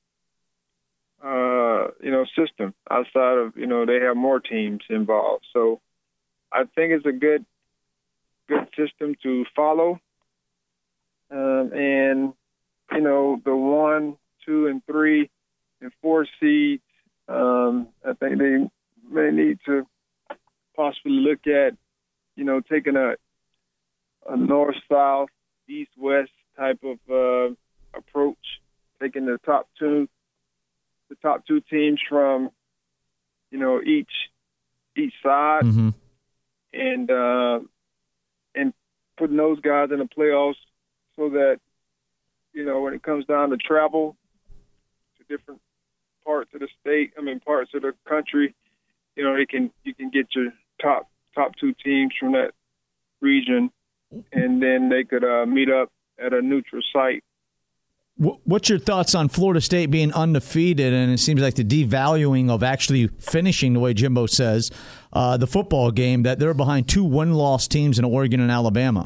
uh, you know, system outside of, you know, they have more teams involved. So I think it's a good, good system to follow. Um, and, you know, the one, two, and three, and four seeds, Um, I think they may need to possibly look at, you know, taking a, a north-south, east-west type of uh, approach, taking the top two, the top two teams from, you know, each each side, Mm-hmm. and uh, and putting those guys in the playoffs so that, you know, when it comes down to travel to different parts of the state, I mean, parts of the country, you know, they can you can get your top top two teams from that region, and then they could uh, meet up at a neutral site. What's your thoughts on Florida State being undefeated, and it seems like the devaluing of actually finishing, the way Jimbo says, uh, the football game, that they're behind two one-loss teams in Oregon and Alabama?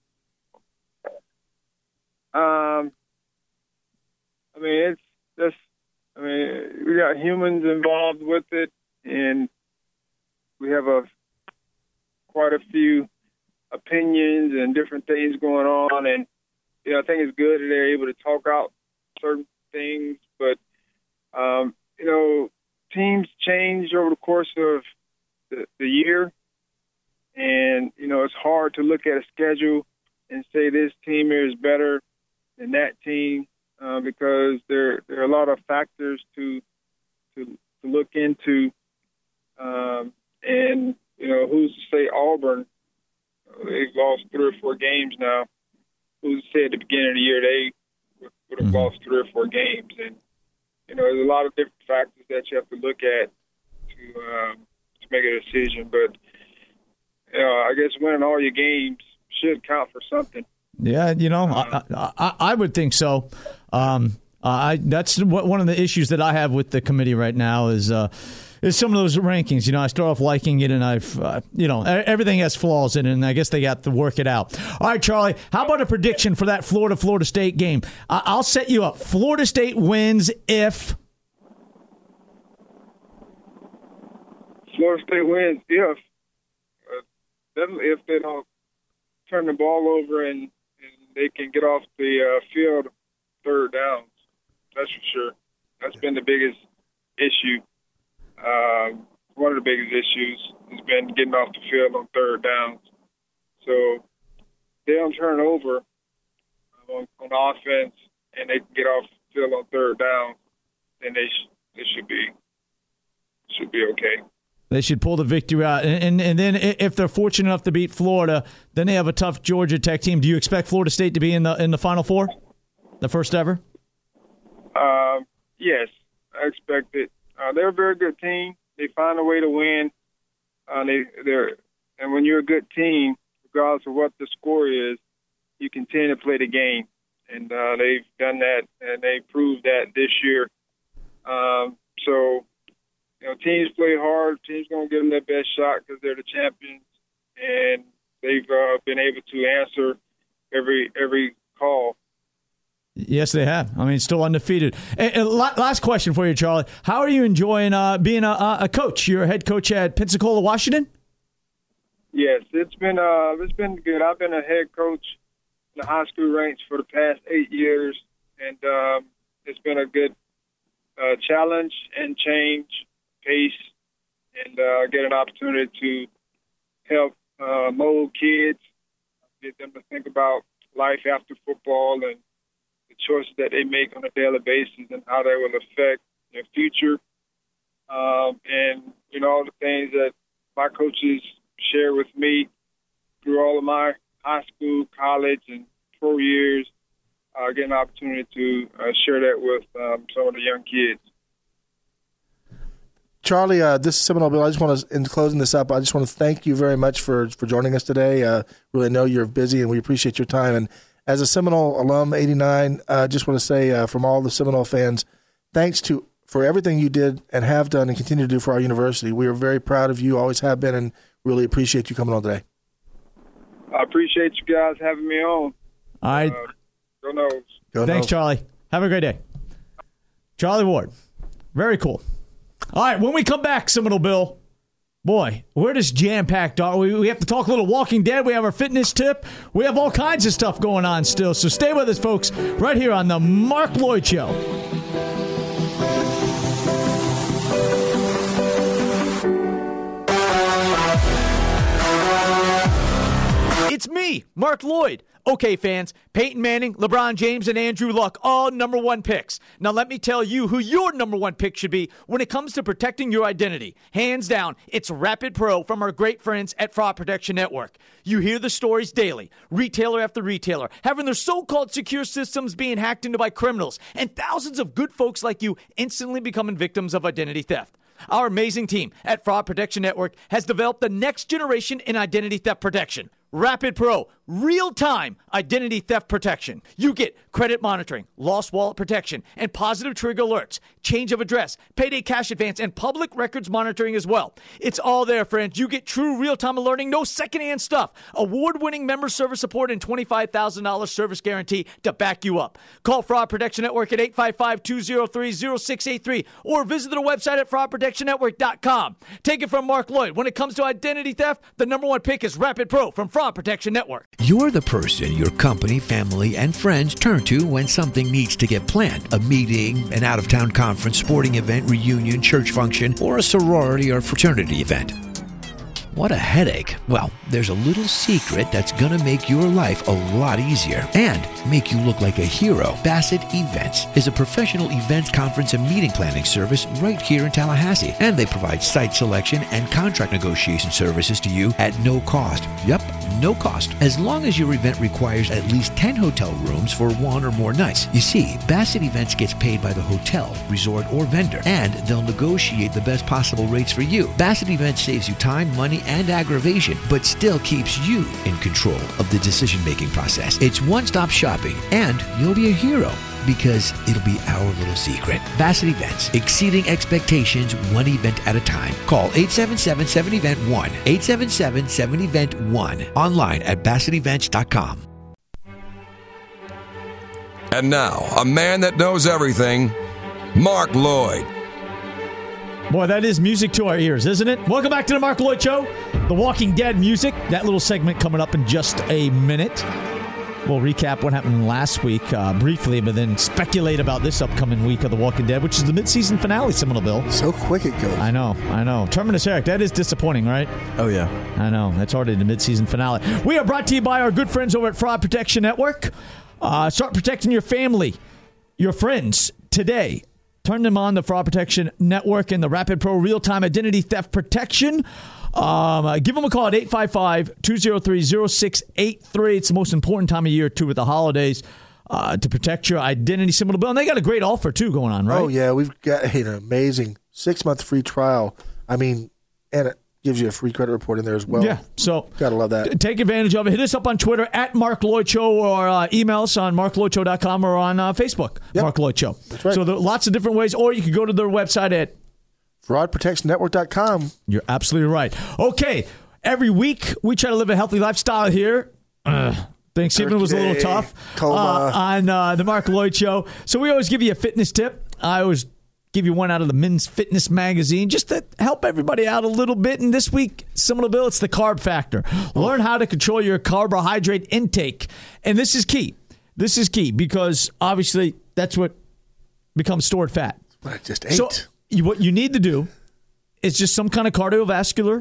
Um, I mean, it's just. I mean, we got humans involved with it, and we have a quite a few opinions and different things going on. And you know, I think it's good that they're able to talk out certain things. But um, you know, teams change over the course of the, the year, and you know, it's hard to look at a schedule and say this team here is better than that team. Uh, because there there are a lot of factors to to, to look into, um, and you know, who's to say Auburn? They've lost three or four games now. Who's to say at the beginning of the year they would, would have mm-hmm. lost three or four games? And you know, there's a lot of different factors that you have to look at to um, to make a decision. But you know, I guess winning all your games should count for something. Yeah, you know, I, I, I would think so. Um, I that's what, one of the issues that I have with the committee right now is uh, is some of those rankings. You know, I start off liking it, and I've uh, you know everything has flaws in it, and I guess they got to work it out. All right, Charlie, how about a prediction for that Florida Florida State game? I, I'll set you up. Florida State wins if Florida State wins if uh, definitely if they don't turn the ball over and. They can get off the uh, field third downs. That's for sure. That's been the biggest issue. Uh, one of the biggest issues has been getting off the field on third downs. So if they don't turn over on, on offense and they can get off the field on third down, then they, sh- they should be should be okay. They should pull the victory out. And, and and then if they're fortunate enough to beat Florida, then they have a tough Georgia Tech team. Do you expect Florida State to be in the in the Final Four? The first ever? Um, yes, I expect it. Uh, they're a very good team. They find a way to win. Uh, they, they're, and when you're a good team, regardless of what the score is, you continue to play the game. And uh, they've done that, and they proved that this year. Um, so... You know, teams play hard. Teams going to give them their best shot because they're the champions, and they've uh, been able to answer every every call. Yes, they have. I mean, still undefeated. And, and last question for you, Charlie. How are you enjoying uh, being a, a coach? You're a head coach at Pensacola, Washington? Yes, it's been uh, it's been good. I've been a head coach in the high school ranks for the past eight years, and um, it's been a good uh, challenge and change pace, and uh, get an opportunity to help uh, mold kids, get them to think about life after football and the choices that they make on a daily basis and how they will affect their future. Um, and, you know, all the things that my coaches share with me through all of my high school, college, and pro years, uh, get an opportunity to uh, share that with um, some of the young kids. Charlie, uh, this is Seminole Bill. I just want to, in closing this up, I just want to thank you very much for, for joining us today. Uh, really know you're busy, and we appreciate your time. And as a Seminole alum, eighty-nine, I uh, just want to say uh, from all the Seminole fans, thanks to for everything you did and have done and continue to do for our university. We are very proud of you, always have been, and really appreciate you coming on today. I appreciate you guys having me on. All right. Uh, go Noles. Go Thanks, Noles. Charlie. Have a great day. Charlie Ward. Very cool. All right, when we come back, Seminole Bill, boy, we're just jam-packed. We, we have to talk a little Walking Dead. We have our fitness tip. We have all kinds of stuff going on still. So stay with us, folks, right here on the Mark Lloyd Show. It's me, Mark Lloyd. Okay, fans, Peyton Manning, LeBron James, and Andrew Luck, all number one picks. Now let me tell you who your number one pick should be when it comes to protecting your identity. Hands down, it's Rapid Pro from our great friends at Fraud Protection Network. You hear the stories daily, retailer after retailer, having their so-called secure systems being hacked into by criminals, and thousands of good folks like you instantly becoming victims of identity theft. Our amazing team at Fraud Protection Network has developed the next generation in identity theft protection. Rapid Pro, real-time identity theft protection. You get credit monitoring, lost wallet protection, and positive trigger alerts, change of address, payday cash advance, and public records monitoring as well. It's all there, friends. You get true real-time alerting, no secondhand stuff, award-winning member service support, and twenty-five thousand dollars service guarantee to back you up. Call Fraud Protection Network at eight five five, two oh three, oh six eight three or visit their website at fraud protection network dot com. Take it from Mark Lloyd. When it comes to identity theft, the number one pick is Rapid Pro from Fraud Protection Network. You're the person your company, family, and friends turn to when something needs to get planned. A meeting, an out-of-town conference, sporting event, reunion, church function, or a sorority or fraternity event. What a headache. Well, there's a little secret that's gonna make your life a lot easier and make you look like a hero. Bassett Events is a professional events, conference, and meeting planning service right here in Tallahassee. And they provide site selection and contract negotiation services to you at no cost. Yep, no cost. As long as your event requires at least ten hotel rooms for one or more nights. You see, Bassett Events gets paid by the hotel, resort, or vendor, and they'll negotiate the best possible rates for you. Bassett Events saves you time, money, and aggravation, but still keeps you in control of the decision-making process. It's one-stop shopping, and you'll be a hero because it'll be our little secret. Bassett Events, exceeding expectations one event at a time. Call eight seven seven, seven event one, eight seven seven, seven event one, online at bassett events dot com. And now, a man that knows everything, Mark Lloyd. Boy, that is music to our ears, isn't it? Welcome back to the Mark Lloyd Show. The Walking Dead music. That little segment coming up in just a minute. We'll recap what happened last week uh, briefly, but then speculate about this upcoming week of The Walking Dead, which is the mid-season finale, Seminole Bill. So quick it goes. I know, I know. Terminus Eric, that is disappointing, right? Oh, yeah. I know. That's already the mid-season finale. We are brought to you by our good friends over at Fraud Protection Network. Uh, start protecting your family, your friends today. Turn them on, the Fraud Protection Network and the Rapid Pro Real-Time Identity Theft Protection. Um, uh, give them a call at eight five five, two oh three, oh six eight three. It's the most important time of year, too, with the holidays uh, to protect your identity. Seminole Bill. And they got a great offer, too, going on, right? Oh, yeah. We've got an amazing six-month free trial. I mean, and it gives you a free credit report in there as well. Yeah, so gotta love that. Take advantage of it. Hit us up on Twitter at Mark Lloyd Show or uh, email us on mark lloyd show dot com or on uh, Facebook, yep. Mark Lloyd Show. That's right. So there are lots of different ways, or you can go to their website at fraud protection network dot com. You're absolutely right. Okay, every week we try to live a healthy lifestyle here. Uh, Thanksgiving Turkey was a little tough uh, on uh, the Mark Lloyd Show. So we always give you a fitness tip. I always give you one out of the Men's Fitness magazine just to help everybody out a little bit. And this week, similar bill, it's the carb factor. Learn how to control your carbohydrate intake. And this is key. This is key because obviously that's what becomes stored fat. But I just ate. So you, what you need to do is just some kind of cardiovascular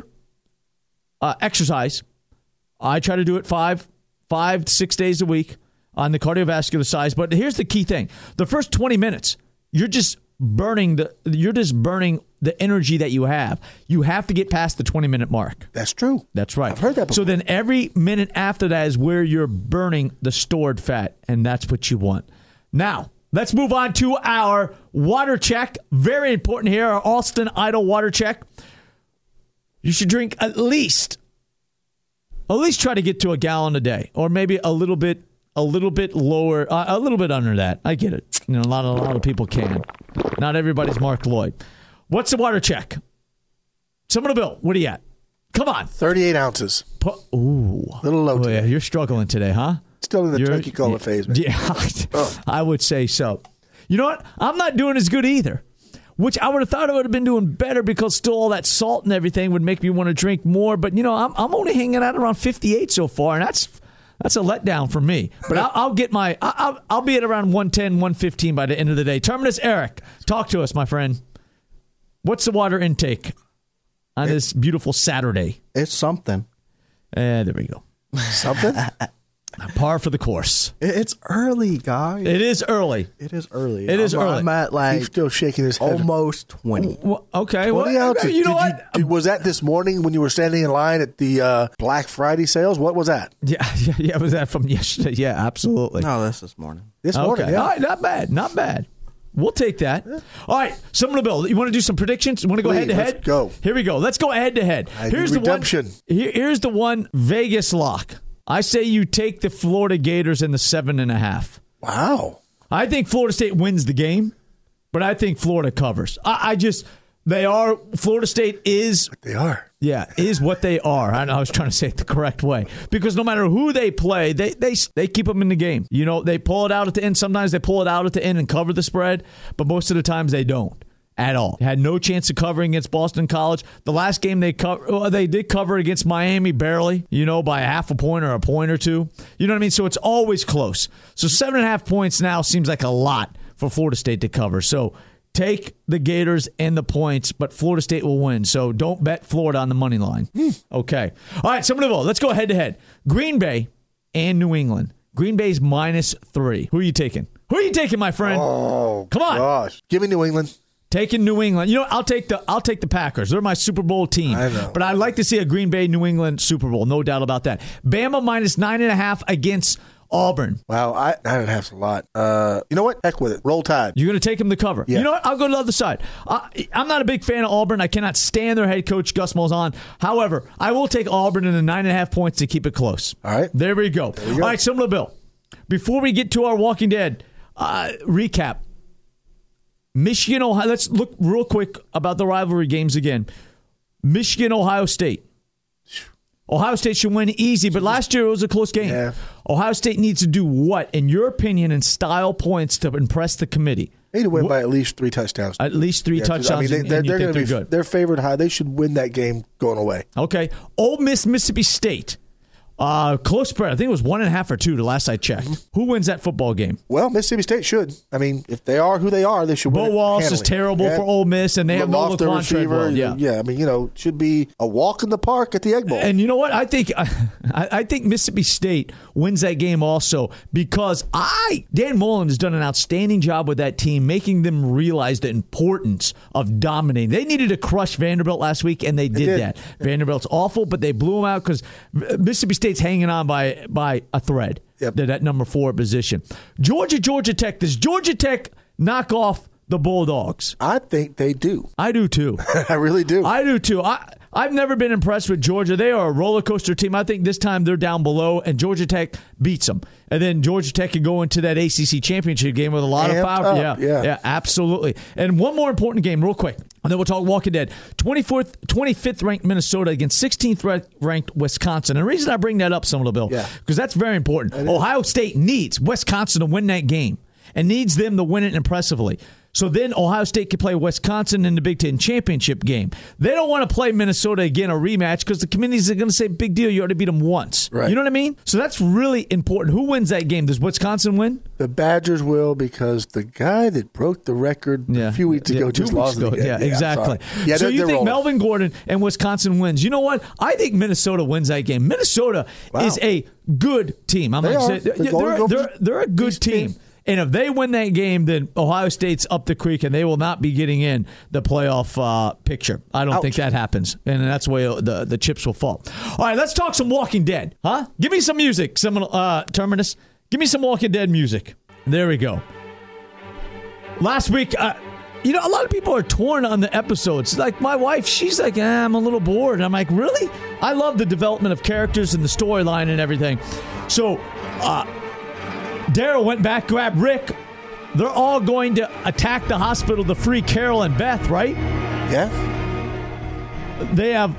uh, exercise. I try to do it five, five, six days a week on the cardiovascular side. But here's the key thing: the first twenty minutes, you're just burning the, you're just burning the energy that you have. You have to get past the twenty minute mark. That's true. That's right. I've heard that before. So then every minute after that is where you're burning the stored fat, and that's what you want. Now, let's move on to our water check. Very important here, our Alston Idol water check. You should drink at least, at least try to get to a gallon a day, or maybe a little bit, a little bit lower, uh, a little bit under that. I get it. You know, a lot of a lot of people can. Not everybody's Mark Lloyd. What's the water check? Some of the bill. What are you at? Come on. thirty-eight ounces. Pu- Ooh. A little low Oh, today. yeah, you're struggling today, huh? Still in the You're- turkey cola phase, man. Yeah, Oh. I would say so. You know what? I'm not doing as good either, which I would have thought I would have been doing better because still all that salt and everything would make me want to drink more. But, you know, I'm, I'm only hanging out around fifty-eight so far, and that's that's a letdown for me. But I'll, I'll get my I'll, I'll be at around one ten, one fifteen by the end of the day. Terminus Eric, talk to us, my friend. What's the water intake on this beautiful Saturday? It's something. Eh, there we go. Something? Par for the course. It- It's early, guys. It is early. It is early. It is I'm, early. I'm at like He's still shaking his head. almost twenty. Well, okay. twenty Well, ounces. you know Did what? did- was that this morning when you were standing in line at the uh, Black Friday sales? What was that? Yeah, yeah, yeah. Was that from yesterday? Yeah, absolutely. No, that's this morning. This Okay. morning, yeah. All right, not bad. Not bad. We'll take that. All right, some of the bill. You want to do some predictions? You want to go Please, head to head? let's go. Here we go. Let's go head to head. I Here's need the redemption. one. Here, here's the one Vegas lock. I say you take the Florida Gators in the seven and a half. Wow. I think Florida State wins the game, but I think Florida covers. I, I just they are Florida State is They are. Yeah, is what they are. I, I was trying to say it the correct way because no matter who they play, they they they keep them in the game. You know, they pull it out at the end. Sometimes they pull it out at the end and cover the spread, but most of the times they don't at all. Had no chance of covering against Boston College. The last game they cover, well, they did cover against Miami barely, you know, by a half a point or a point or two. You know what I mean? So it's always close. So seven and a half points now seems like a lot for Florida State to cover. So take the Gators and the points, but Florida State will win. So don't bet Florida on the money line. Okay. All right, somebody vote. Let's go head to head. Green Bay and New England. Green Bay's minus three. Who are you taking? Who are you taking, my friend? Oh, Come on. Gosh. Give me New England. Taking New England. You know, I'll take the I'll take the Packers. They're my Super Bowl team. I know. But I'd like to see a Green Bay New England Super Bowl. No doubt about that. Bama minus nine and a half against Auburn. Wow. I, nine and a half's a lot. Uh, you know what? Heck with it. Roll Tide. You're going to take them to cover. Yeah. You know what? I'll go to the other side. Uh, I'm not a big fan of Auburn. I cannot stand their head coach, Gus Malzahn. However, I will take Auburn in the nine and a half points to keep it close. All right. There we go. we go. All right, similar bill. Before we get to our Walking Dead uh, recap, Michigan, Ohio. Let's look real quick about the rivalry games again. Michigan, Ohio State. Ohio State should win easy, but last year it was a close game. Yeah. Ohio State needs to do what, in your opinion, in style points to impress the committee? They need to win by at least three touchdowns. At least three Yeah, 'cause, touchdowns. I mean, they, and they're, you they're think going to they're be good. they're favored high. They should win that game going away. Okay. Ole Miss, Mississippi State. Uh, close spread. I think it was one and a half or two the last I checked. Mm-hmm. Who wins that football game? Well, Mississippi State should. I mean, if they are who they are, they should win. Bo it Wallace is handily. terrible Yeah. for Ole Miss, and they have no Lost their Laquan receiver. Treadwell. Yeah. yeah. I mean, you know, should be a walk in the park at the Egg Bowl. And you know what? I think I, I think Mississippi State wins that game also because I Dan Mullen has done an outstanding job with that team, making them realize the importance of dominating. They needed to crush Vanderbilt last week, and they did, did. that. Vanderbilt's awful, but they blew them out because Mississippi State's hanging on by by a thread. Yep. To that number four position. Georgia, Georgia Tech. Does Georgia Tech knock off the Bulldogs? I think they do. I do too. I really do. I do too. I, I've never been impressed with Georgia. They are a roller coaster team. I think this time they're down below, and Georgia Tech beats them. And then Georgia Tech can go into that A C C championship game with a lot Amped of power. up, Yeah, yeah. yeah, absolutely. And one more important game, real quick, and then we'll talk Walking Dead. twenty-fourth, twenty-fifth ranked Minnesota against sixteenth ranked Wisconsin. And the reason I bring that up, some of the bill, Yeah. because that's very important. Ohio State needs Wisconsin to win that game and needs them to win it impressively. So then Ohio State can play Wisconsin in the Big Ten championship game. They don't want to play Minnesota again, a rematch, because the committees are going to say, big deal, you already beat them once. Right. You know what I mean? So that's really important. Who wins that game? Does Wisconsin win? The Badgers will, because the guy that broke the record Yeah. a few weeks Yeah, ago two just weeks lost ago. it again. Yeah, I'm exactly. sorry. Yeah, so they're- you they're think rolling. Melvin Gordon and Wisconsin wins? You know what? I think Minnesota wins that game. Minnesota Wow. is a good team. I'm They not are. saying They're they're, going they're, over they're, they're a good these team. teams. And if they win that game, then Ohio State's up the creek, and they will not be getting in the playoff uh, picture. I don't Ouch. think that happens, and that's where the the chips will fall. All right, let's talk some Walking Dead, huh? Give me some music, some uh, Terminus. Give me some Walking Dead music. There we go. Last week, uh, you know, a lot of people are torn on the episodes. Like my wife, she's like, eh, I'm a little bored. And I'm like, really? I love the development of characters and the storyline and everything. So, uh, Daryl went back, grabbed Rick. They're all going to attack the hospital to free Carol and Beth, right? Yeah. They have,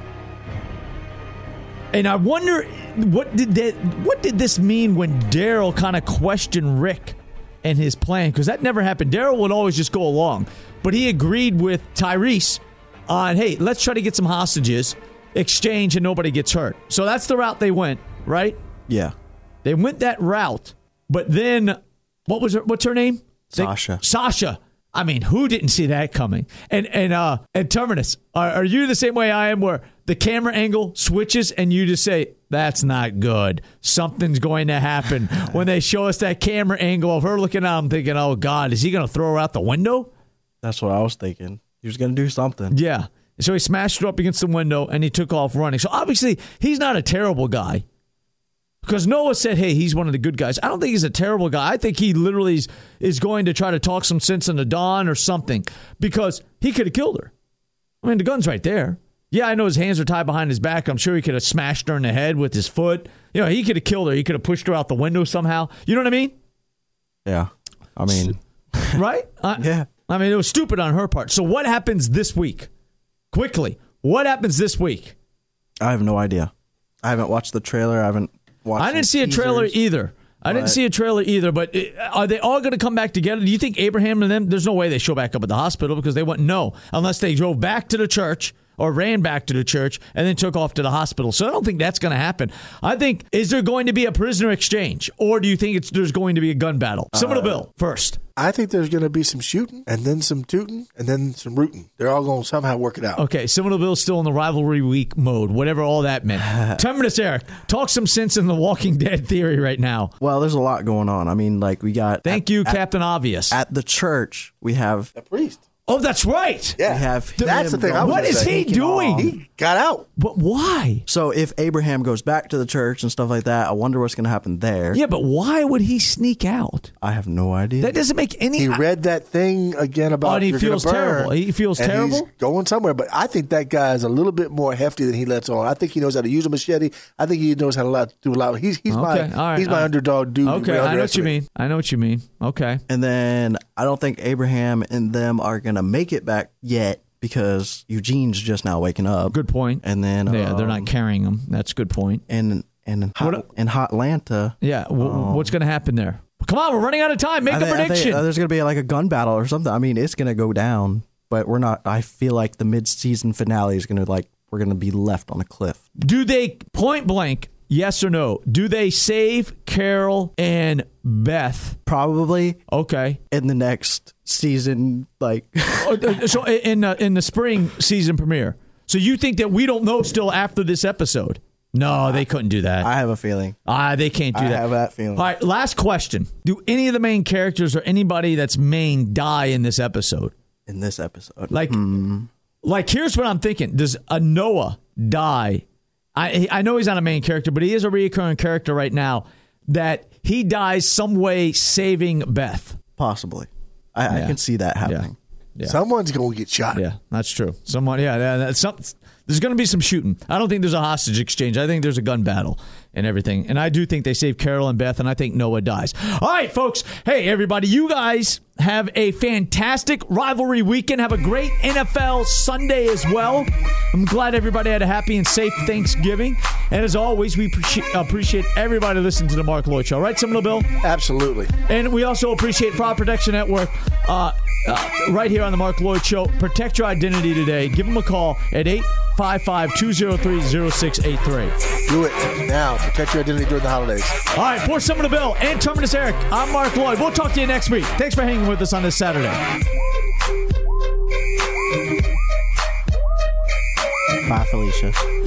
and I wonder what did that, what did this mean when Daryl kind of questioned Rick and his plan? Because that never happened. Daryl would always just go along, but he agreed with Tyrese on, hey, let's try to get some hostages, exchange, and nobody gets hurt. So that's the route they went, right? Yeah. They went that route, but then what was her? What's her name? Sasha. Sasha. I mean, who didn't see that coming? And and uh and Terminus, are, are you the same way I am, where the camera angle switches and you just say, that's not good. Something's going to happen. When they show us that camera angle of her looking out, I'm thinking, oh God, is he going to throw her out the window? That's what I was thinking. He was going to do something. Yeah. So he smashed her up against the window and he took off running. So obviously he's not a terrible guy. Because Noah said, hey, he's one of the good guys. I don't think he's a terrible guy. I think he literally is, is going to try to talk some sense into Dawn or something, because he could have killed her. I mean, the gun's right there. Yeah, I know his hands are tied behind his back. I'm sure he could have smashed her in the head with his foot. You know, he could have killed her. He could have pushed her out the window somehow. You know what I mean? Yeah. I mean, right? I, yeah. I mean, it was stupid on her part. So what happens this week? Quickly. What happens this week? I have no idea. I haven't watched the trailer. I haven't watched I didn't see a trailer teasers. either. I didn't But- see a trailer either, but uh, are they all going to come back together? Do you think Abraham and them, there's no way they show back up at the hospital, because they wouldn't know unless they drove back to the church or ran back to the church and then took off to the hospital. So I don't think that's going to happen. I think, is there going to be a prisoner exchange, or do you think it's there's going to be a gun battle? Seminole Uh, Bill first. I think there's going to be some shooting, and then some tooting, and then some rooting. They're all going to somehow work it out. Okay, Seminole Bill's still in the rivalry week mode, whatever all that meant. Terminus Eric, talk some sense in the Walking Dead theory right now. Well, there's a lot going on. I mean, like we got. Thank at, you, at, Captain Obvious. At the church, we have. A priest. Oh, that's right. Yeah. We have That's him the thing I going- was What gonna is say. he doing? He got out. But why? So if Abraham goes back to the church and stuff like that, I wonder what's going to happen there. Yeah, but why would he sneak out? I have no idea. That doesn't make any. He read that thing again about. Oh, and he you're gonna feels burn, terrible. He feels and terrible? He's going somewhere, but I think that guy is a little bit more hefty than he lets on. I think he knows how to use a machete. I think he knows how to lot, do a lot. He's he's Okay, my all right, he's my all right. underdog dude. Okay, we I know what you underestimate. mean. I know what you mean. Okay. And then I don't think Abraham and them are going to make it back yet because Eugene's just now waking up. Good point. And then Yeah, they're um, not carrying him. That's a good point. And and in, What Hot, in Hotlanta, Yeah. W- Um, what's going to happen there? Come on, we're running out of time. Make I a thi- I think, prediction. uh, there's going to be like a gun battle or something. I mean, it's going to go down, but we're not. I feel like the mid-season finale is going to like we're going to be left on a cliff. Do they, point blank, yes or no, do they save Carol and Beth? Probably Okay. in the next season, like Oh, uh, so in the, in the spring season premiere. So you think that we don't know still after this episode? No, they couldn't do that. I have a feeling. Ah, they can't do I that. have that feeling. All right, last question. Do any of the main characters or anybody that's main die in this episode? In this episode, Like, like here's what I'm thinking. Does a Noah die? I I know he's not a main character, but he is a recurring character right now. That he dies some way saving Beth. possibly, I, Yeah. I can see that happening. Yeah. Someone's going to get shot. Yeah, that's true. Someone, yeah, yeah that's some, there's going to be some shooting. I don't think there's a hostage exchange. I think there's a gun battle and everything. And I do think they save Carol and Beth, and I think Noah dies. All right, folks. Hey, everybody, you guys have a fantastic rivalry weekend. Have a great N F L Sunday as well. I'm glad everybody had a happy and safe Thanksgiving. And as always, we appreciate, appreciate everybody listening to the Mark Lloyd Show. Right, Seminole Bill? Absolutely. And we also appreciate Fraud Protection Network uh, uh, right here on the Mark Lloyd Show. Protect your identity today. Give them a call at eight five five, two oh three, oh six eight three. Do it now. Protect your identity during the holidays. All right, for Seminole Bill and Terminus Eric, I'm Mark Lloyd. We'll talk to you next week. Thanks for hanging with us on this Saturday. Bye, Felicia.